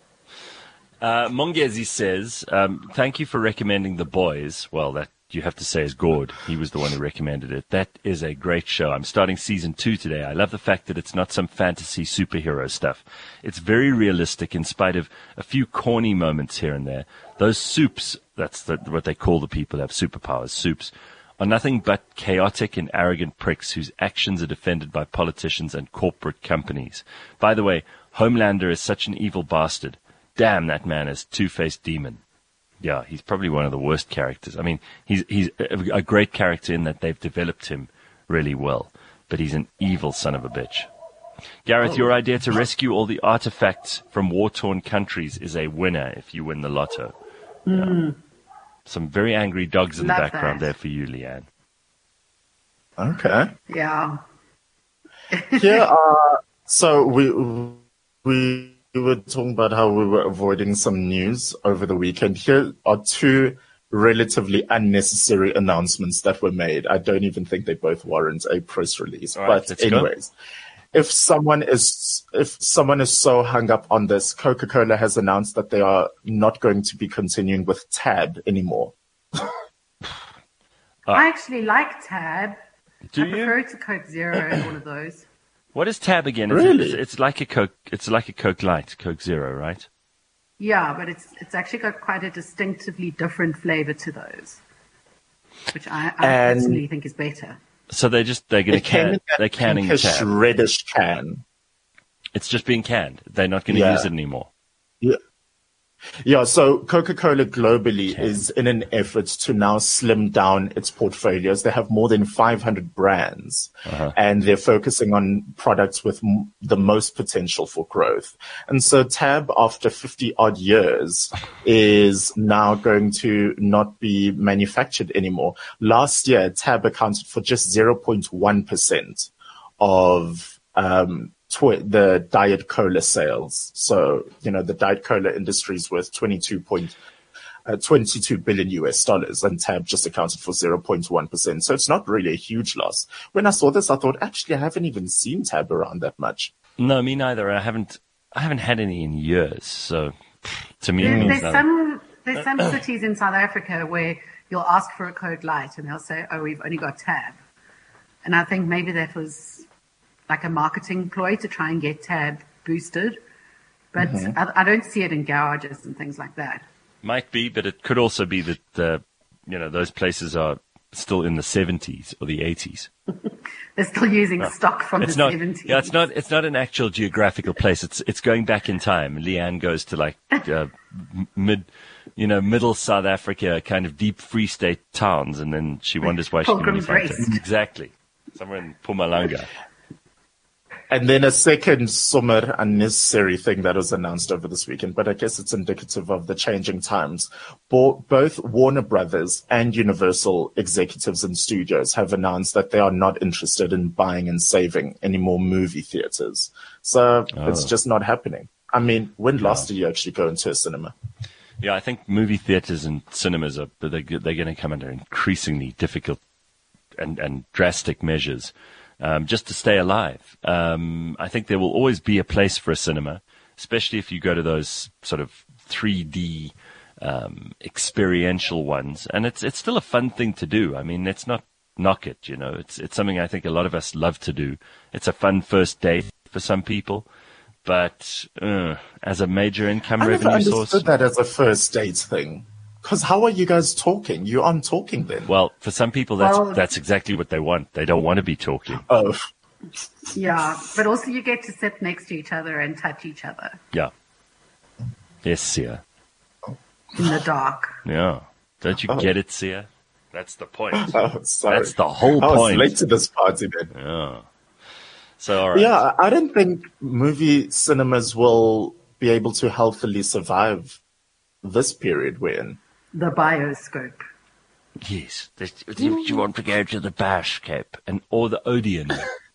Uh, Mongezi says, um, thank you for recommending The Boys. Well, that you have to say is Gord. He was the one who recommended it. That is a great show. I'm starting season two today. I love the fact that it's not some fantasy superhero stuff. It's very realistic in spite of a few corny moments here and there. Those soups, that's the, what they call the people who have superpowers, soups, are nothing but chaotic and arrogant pricks whose actions are defended by politicians and corporate companies. By the way, Homelander is such an evil bastard. Damn, that man is two-faced demon. Yeah, he's probably one of the worst characters. I mean, he's he's a, a great character in that they've developed him really well, but he's an evil son of a bitch. Gareth, oh. Your idea to rescue all the artifacts from war-torn countries is a winner if you win the lotto. Mm. Yeah. Some very angry dogs in Love the background that. there for you, Leanne. Okay. Yeah. Here are, so we we were talking about how we were avoiding some news over the weekend. Here are two relatively unnecessary announcements that were made. I don't even think they both warrant a press release. All right, but anyways, go. if someone is if someone is so hung up on this, Coca-Cola has announced that they are not going to be continuing with Tab anymore. uh, I actually like Tab. Do I you? prefer it to Coke Zero and all of those. What is Tab again? Really? It's, it's like a Coke. It's like a Coke Light, Coke Zero, right? Yeah, but it's it's actually got quite a distinctively different flavor to those, which I, I And- personally think is better. So they just they're going It to came in can that they're canning pinkish Tab. reddish can. It's just being canned. They're not going to Yeah. use it anymore. Yeah. Yeah, so Coca-Cola globally Okay. is in an effort to now slim down its portfolios. They have more than five hundred brands, Uh-huh. and they're focusing on products with m- the most potential for growth. And so Tab, after fifty odd years, is now going to not be manufactured anymore. Last year, Tab accounted for just zero point one percent of um, tw- the Diet Cola sales. So, you know, the Diet Cola industry is worth twenty-two point, uh, twenty-two billion U S dollars, and Tab just accounted for zero point one percent. So it's not really a huge loss. When I saw this, I thought, actually, I haven't even seen Tab around that much. No, me neither. I haven't. I haven't had any in years. So to me, it There, means there's nothing. some there's some cities in South Africa where you'll ask for a code light and they'll say, "Oh, we've only got Tab," and I think maybe that was like a marketing ploy to try and get Tab boosted, but Mm-hmm. I, I don't see it in garages and things like that. Might be, but it could also be that uh, you know those places are still in the seventies or the eighties. They're still using stock from It's the not. seventies. Yeah, it's not. It's not an actual geographical place. It's it's going back in time. Leanne goes to like uh, m- mid, you know, middle South Africa, kind of deep Free State towns, and then she wonders why she can only Pilgrim's find Rest. it. Exactly, somewhere in Mpumalanga. And then a second summer unnecessary thing that was announced over this weekend, but I guess it's indicative of the changing times. Bo- both Warner Brothers and Universal executives and studios have announced that they are not interested in buying and saving any more movie theaters. So it's just not happening. I mean, when last did you actually go into a cinema? Yeah, I think movie theaters and cinemas are they're, they're going to come under increasingly difficult and, and drastic measures. Um, just to stay alive. Um, I think there will always be a place for a cinema, especially if you go to those sort of three D um, experiential ones. And it's it's still a fun thing to do. I mean, let's not knock it, you know. It's it's something I think a lot of us love to do. It's a fun first date for some people. But uh, as a major income I never revenue understood source, that as a first date thing. Because how are you guys talking? You aren't talking then. well, for some people, that's Well- that's exactly what they want. They don't want to be talking. Oh, Yeah, but also you get to sit next to each other and touch each other Yeah. Yes, Sia. in the dark. Yeah. Don't you Oh. get it, Sia? That's the point. oh sorry. That's the whole I was point. late to this party then. Yeah. So, all right. Yeah, I don't think movie cinemas will be able to healthily survive this period we're in. The bioscope. Yes. This- You want to go to the Bashcape and or the Odeon.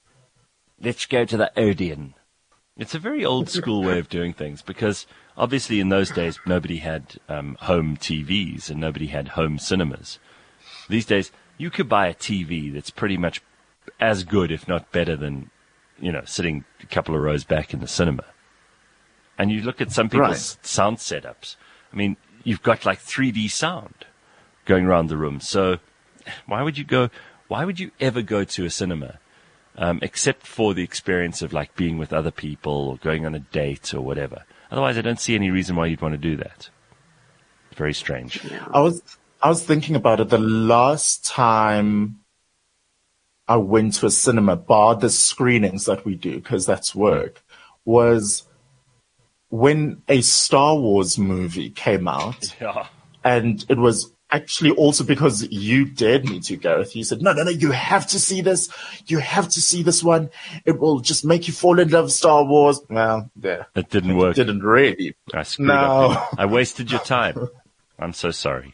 Let's go to the Odeon. It's a very old school way of doing things because obviously in those days nobody had um, home T Vs and nobody had home cinemas. These days you could buy a T V that's pretty much as good, if not better than, you know, sitting a couple of rows back in the cinema. And you look at some people's Right. sound setups. I mean, you've got like three D sound going around the room. So why would you go, why would you ever go to a cinema? Um, except for the experience of like being with other people or going on a date or whatever. Otherwise, I don't see any reason why you'd want to do that. Very strange. I was I was thinking about it. The last time I went to a cinema, bar the screenings that we do, because that's work, was when a Star Wars movie came out, Yeah. and it was actually also because you dared me to go. You said, no, no, no, you have to see this. You have to see this one. It will just make you fall in love with Star Wars. Well, yeah. It didn't work. Didn't really. I screwed No. up. I wasted your time. I'm so sorry.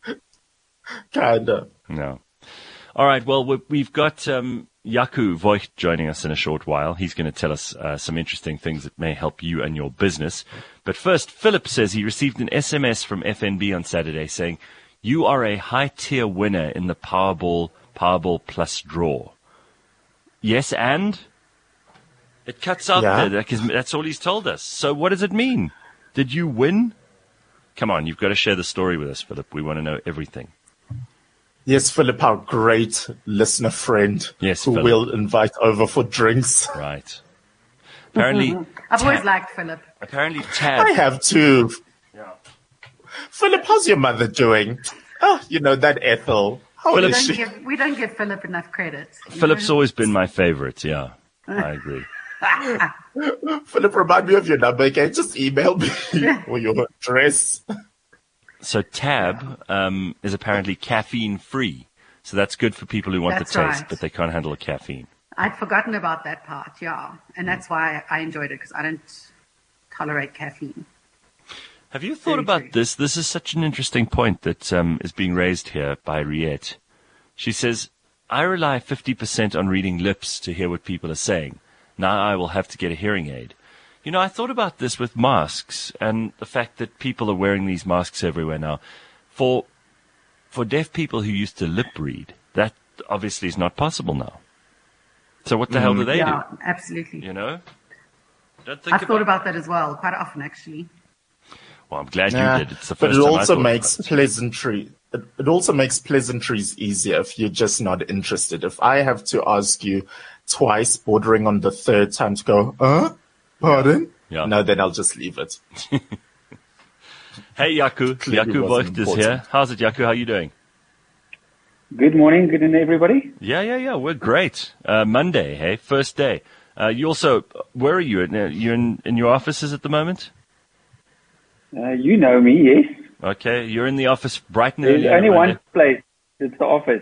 Kind of. No. All right. Well, we- we've got um, Jaco Voigt joining us in a short while. He's going to tell us uh, some interesting things that may help you and your business. But first, Philip says he received an S M S from F N B on Saturday saying, you are a high-tier winner in the Powerball, Powerball Plus draw. Yes, and? It cuts out Yeah. there. Because that's all he's told us. So what does it mean? Did you win? Come on, you've got to share the story with us, Philip. We want to know everything. Yes, Philip, our great listener friend, Yes, who Philip. we'll invite over for drinks. Right. Apparently, I've always Ta- liked Philip. apparently I Tab. have too. Yeah. Philip, how's your mother doing? Oh, you know, that Ethel. How Philip- We is don't, she? give, we don't give Philip enough credit. you Philip's know? always been my favorite. Yeah, I agree. Philip, remind me of your number again. Just email me or your address. So Tab um, is apparently caffeine free. So that's good for people who want That's the taste, right. but they can't handle the caffeine. I'd forgotten about that part, yeah. And that's why I enjoyed it, because I don't tolerate caffeine. Have you thought Very about true. this? This is such an interesting point that um, is being raised here by Riette. She says, I rely fifty percent on reading lips to hear what people are saying. Now I will have to get a hearing aid. You know, I thought about this with masks and the fact that people are wearing these masks everywhere now. For for deaf people who used to lip read, that obviously is not possible now. So what the hell do they Yeah, do? absolutely. You know? Don't think I've thought about about that as well, quite often actually. Well, I'm glad Yeah, you did. It's the but first it time I also thought makes about it. pleasantry. It, it also makes pleasantries easier if you're just not interested. If I have to ask you twice, bordering on the third time to go, huh? Pardon? Yeah. No, then I'll just leave it. Hey, Yaku. Clearly Yaku wasn't Voigt is important. here. How's it, Yaku? How are you doing? Good morning, good evening, everybody. Yeah, yeah, yeah. We're great. Uh, Monday, hey, first day. Uh, you also, where are you? Uh, You're in, in your offices at the moment? Uh, you know me, yes. Okay, you're in the office bright and There's early. on a only Monday. one place. It's the office.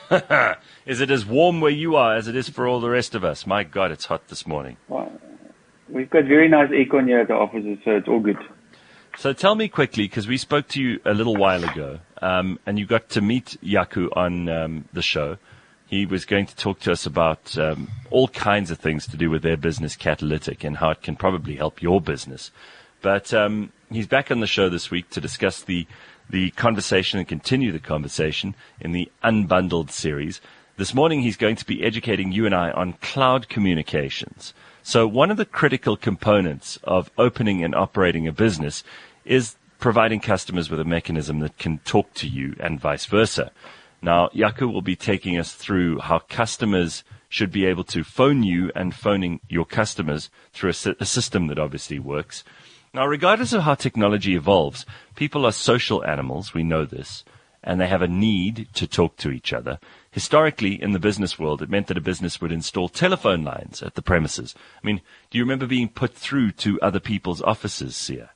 Is it as warm where you are as it is for all the rest of us? My God, it's hot this morning. Well, we've got very nice aircon here at the offices, so it's all good. So tell me quickly, because we spoke to you a little while ago, um, and you got to meet Yaku on um, the show. He was going to talk to us about um, all kinds of things to do with their business, Catalytic, and how it can probably help your business. But um, he's back on the show this week to discuss the the conversation and continue the conversation in the Unbundled series. This morning he's going to be educating you and I on cloud communications. So one of the critical components of opening and operating a business is providing customers with a mechanism that can talk to you and vice versa. Now, Yaku will be taking us through how customers should be able to phone you and phoning your customers through a, a system that obviously works. Now, regardless of how technology evolves, people are social animals, we know this, and they have a need to talk to each other. Historically, in the business world, it meant that a business would install telephone lines at the premises. I mean, do you remember being put through to other people's offices, Sia?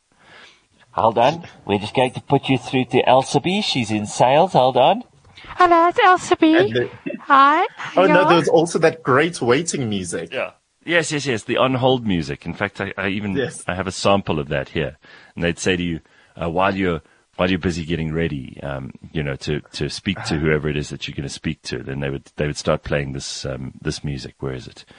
Hold on. We're just going to put you through to Elsa B. She's in sales. Hold on. Hello, it's Elsa B. And the- Hi. oh no, Yeah. there's also that great waiting music. Yeah. Yes, yes, yes. The on-hold music. In fact, I, I even Yes. I have a sample of that here. And they'd say to you, uh, while you're while you're busy getting ready, um, you know, to, to speak to whoever it is that you're going to speak to, then they would they would start playing this um, this music. Where is it?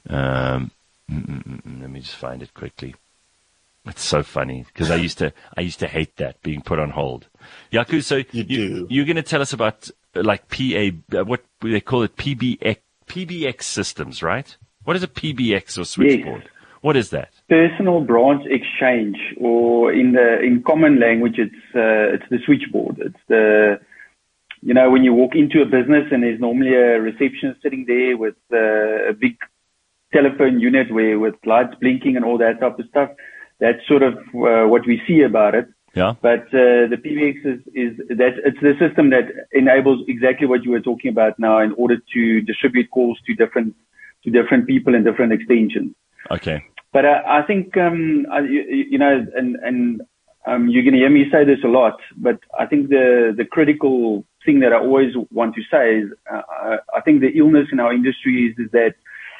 Um, mm, mm, mm, mm, let me just find it quickly. It's so funny because I used to I used to hate that being put on hold. Yaku, so You do. you're going to tell us about uh, like P A, uh, what they call it, P B X, P B X systems, right? What is a P B X or switchboard? Yes. What is that? Personal branch exchange, or in the in common language, it's uh, it's the switchboard. It's the you know when you walk into a business and there's normally a receptionist sitting there with uh, a big telephone unit where with lights blinking and all that type of stuff. That's sort of uh, what we see about it. Yeah. But uh, the P B X is, is that it's the system that enables exactly what you were talking about now in order to distribute calls to different to different people and different extensions. Okay. But uh, I think um, I, you, you know, and and um, you're going to hear me say this a lot. But I think the the critical thing that I always want to say is uh, I think the illness in our industry is, is that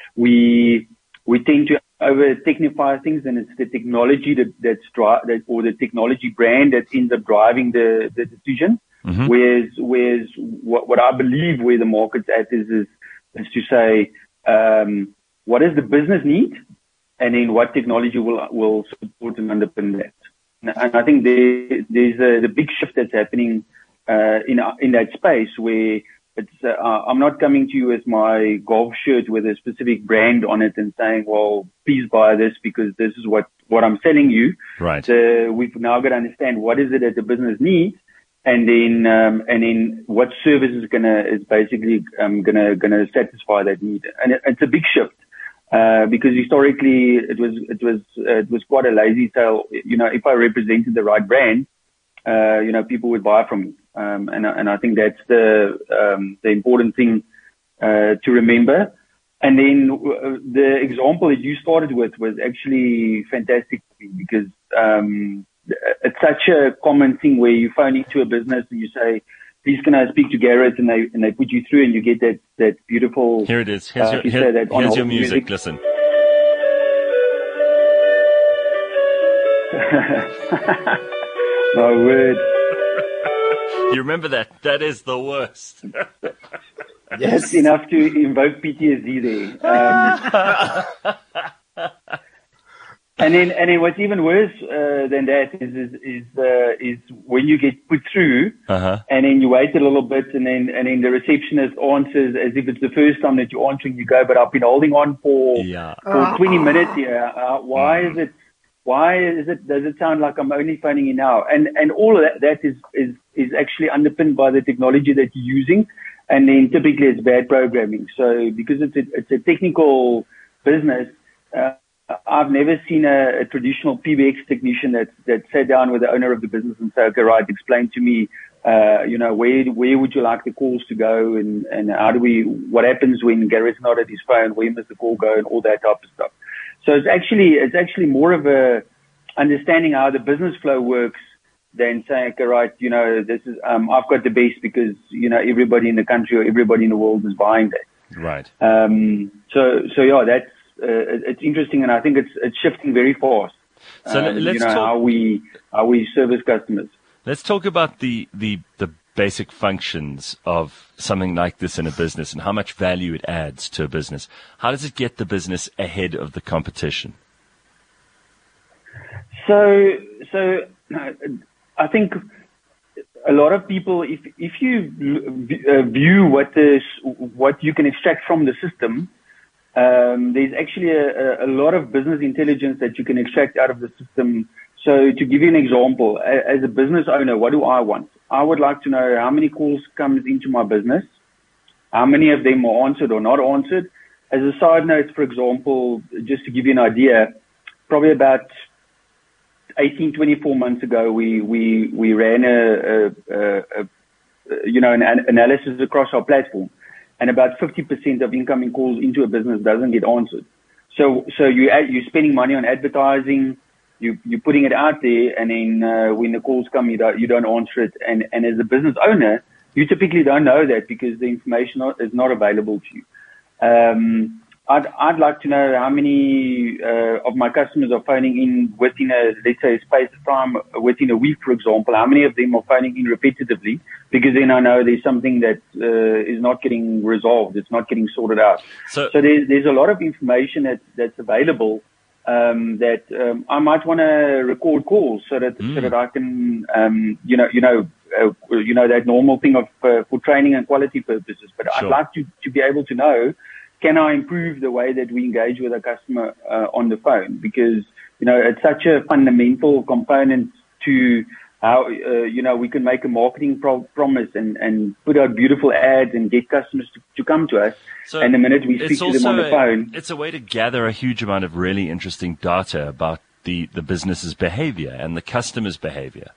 we we tend to over technify things, and it's the technology that that's dri- that or the technology brand that ends up driving the the decision. Mm-hmm. Whereas whereas what, what I believe where the market's at is is, is to say um, what does the business need, and then what technology will will support and underpin that. And I think there, there's a the big shift that's happening uh, in in that space where it's uh, I'm not coming to you with my golf shirt with a specific brand on it and saying, well, please buy this because this is what, what I'm selling you. Right. So we've now got to understand what is it that the business needs, and then um, and then what service is gonna is basically um, gonna gonna satisfy that need. And it, it's a big shift. Uh, because historically it was, it was, uh, it was quite a lazy sale. You know, if I represented the right brand, uh, you know, people would buy from me. Um, and, and I think that's the, um, the important thing, uh, to remember. And then uh, the example that you started with was actually fantastic because, um, it's such a common thing where you phone into a business and you say, please can I speak to Garrett, and they and they put you through and you get that, that beautiful. Here it is. Here's uh, your, you here, say that on here's your hold music. Listen. My word. You remember that? That is the worst. Yes. It's enough to invoke P T S D there. Um, And then, and then what's even worse uh, than that is is is, uh, is when you get put through, Uh-huh. and then you wait a little bit, and then and then the receptionist answers as if it's the first time that you're answering. You go, but I've been holding on for Yeah. for twenty minutes here. Uh, why is it? Why is it? Does it sound like I'm only phoning you now? And and all of that that is is is actually underpinned by the technology that you're using, and then typically it's bad programming. So because it's a, it's a technical business. Uh, I've never seen a, a traditional P B X technician that that sat down with the owner of the business and said, "Okay, right, explain to me, uh, you know, where where would you like the calls to go, and and how do we, what happens when Gary's not at his phone, where must the call go, and all that type of stuff." So it's actually it's actually more of a understanding how the business flow works than saying, "Okay, right, you know, this is um, I've got the best because you know everybody in the country or everybody in the world is buying that." Right. Um, so so yeah, that's. Uh, it's interesting, and I think it's it's shifting very fast. So um, let's you know talk, how we how we service customers. Let's talk about the, the the basic functions of something like this in a business and how much value it adds to a business. How does it get the business ahead of the competition? So so I think a lot of people, if if you view what is what you can extract from the system. Um, there's actually a, a lot of business intelligence that you can extract out of the system. So to give you an example, as a business owner, what do I want? I would like to know how many calls comes into my business, how many of them are answered or not answered. As a side note, for example, just to give you an idea, probably about eighteen, twenty-four months ago, we, we, we ran a, a, a, a you know, an analysis across our platform. And about fifty percent of incoming calls into a business doesn't get answered. So, so you, you're spending money on advertising, you, you're putting it out there, and then, uh, when the calls come, you don't, you don't answer it. And, and as a business owner, you typically don't know that because the information is not available to you. Um, I'd, I'd like to know how many, uh, of my customers are phoning in within a, let's say, a space of time, within a week, for example. How many of them are phoning in repetitively? Because then I know there's something that, uh, is not getting resolved. It's not getting sorted out. So, so there's, there's a lot of information that, that's available, um, that, um, I might want to record calls so that, mm. so that I can, um, you know, you know, uh, you know, that normal thing of, uh, for training and quality purposes. But sure. I'd like to, to be able to know, can I improve the way that we engage with a customer uh, on the phone? Because, you know, it's such a fundamental component to how, uh, you know, we can make a marketing pro- promise and, and put out beautiful ads and get customers to, to come to us. So and the minute we speak to them on the a, phone. It's a way to gather a huge amount of really interesting data about the, the business's behavior and the customer's behavior.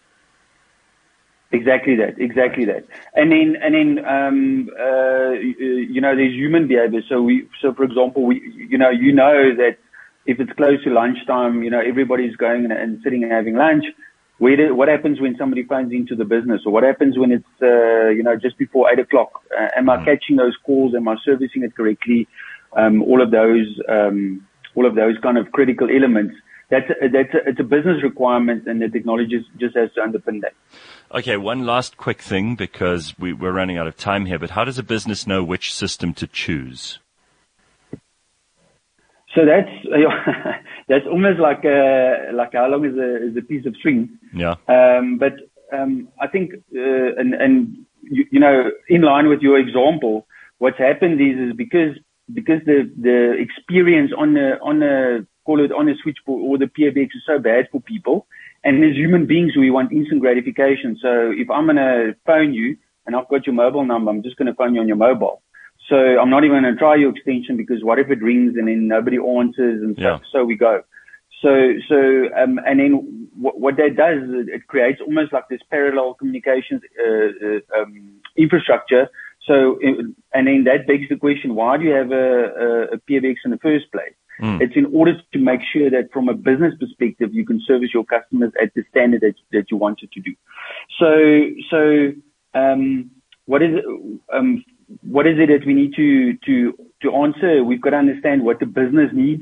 Exactly that, exactly that. And then, and then, um, uh, you know, there's human behavior. So we, so for example, we, you know, you know that if it's close to lunchtime, you know, everybody's going and, and sitting and having lunch. Where do, what happens when somebody phones into the business, or what happens when it's, uh, you know, just before eight o'clock? Uh, am I catching those calls? Am I servicing it correctly? Um, all of those, um, all of those kind of critical elements. That's a, that's a, it's a business requirement, and the technology just, just has to underpin that. Okay, one last quick thing, because we, we're running out of time here, but how does a business know which system to choose? So that's uh, that's almost like a, like how long is a is a piece of string. Yeah. Um, but um, I think uh, and and you, you know, in line with your example, what's happened is is because because the the experience on the on the call it on a switchboard or the P B X is so bad for people. And as human beings, we want instant gratification. So if I'm going to phone you and I've got your mobile number, I'm just going to phone you on your mobile. So I'm not even going to try your extension, because what if it rings and then nobody answers and yeah. so, so we go. So, so, um, and then what, what that does is it creates almost like this parallel communications, uh, uh, um, infrastructure. So, and then that begs the question, why do you have a, a, a P B X in the first place? Mm. It's in order to make sure that from a business perspective, you can service your customers at the standard that, that you wanted to do. So, so, um, what is, um, what is it that we need to, to, to answer? We've got to understand what the business needs.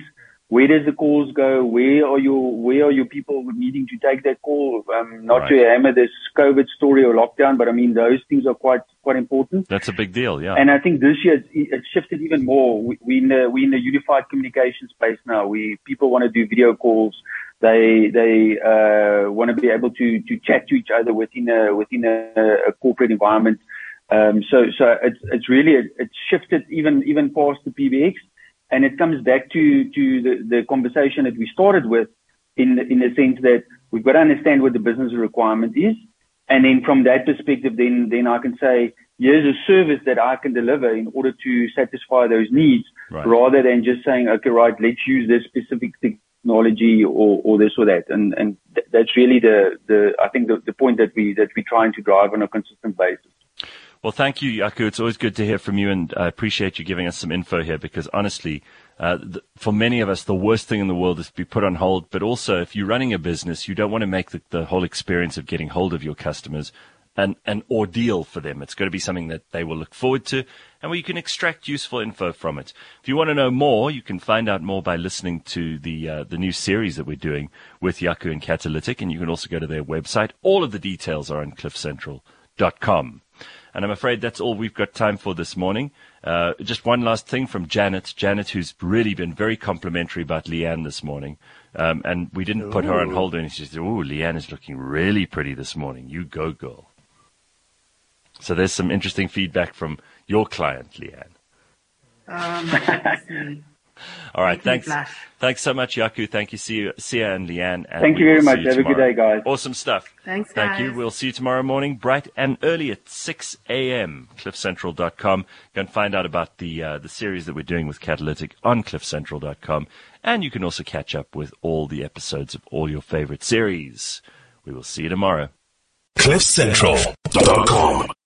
where does the calls go? Where are your where are your people needing to take that call? Um, not Right. to hammer this COVID story or lockdown, but I mean those things are quite quite important. That's a big deal, yeah. And I think this year it's, it's shifted even more. We, we in the we in the unified communication space now. We people want to do video calls. They they uh, want to be able to to chat to each other within a within a, a corporate environment. Um, so so it's it's really it's shifted even even past the P B X. And it comes back to, to the, the conversation that we started with in, in the sense that we've got to understand what the business requirement is. And then from that perspective, then, then I can say, here's a service that I can deliver in order to satisfy those needs, Right. rather than just saying, okay, right, let's use this specific technology or, or this or that. And, and th- that's really the, the, I think the, the point that we, that we're trying to drive on a consistent basis. Well, thank you, Jaco. It's always good to hear from you, and I appreciate you giving us some info here, because honestly, uh, th- for many of us, the worst thing in the world is to be put on hold. But also, if you're running a business, you don't want to make the, the whole experience of getting hold of your customers an, an ordeal for them. It's got to be something that they will look forward to and where you can extract useful info from it. If you want to know more, you can find out more by listening to the uh, the new series that we're doing with Jaco and Catalytic, and you can also go to their website. All of the details are on cliff central dot com. And I'm afraid that's all we've got time for this morning. Uh, just one last thing from Janet. Janet, who's really been very complimentary about Leanne this morning. Um, and we didn't put her on hold, and she said, "Oh, Leanne is looking really pretty this morning. You go, girl." So there's some interesting feedback from your client, Leanne. Um, let's see. All right, Make me thanks. blush. Thanks so much, Jaco. Thank you, Sia, Sia and Leanne. And Thank we you very will much. see you Have a good tomorrow. day, guys. Awesome stuff. Thanks, Thank you. guys. We'll see you tomorrow morning, bright and early at six a.m. cliff central dot com. Go and find out about the uh, the series that we're doing with Catalytic on cliff central dot com. And you can also catch up with all the episodes of all your favorite series. We will see you tomorrow. cliff central dot com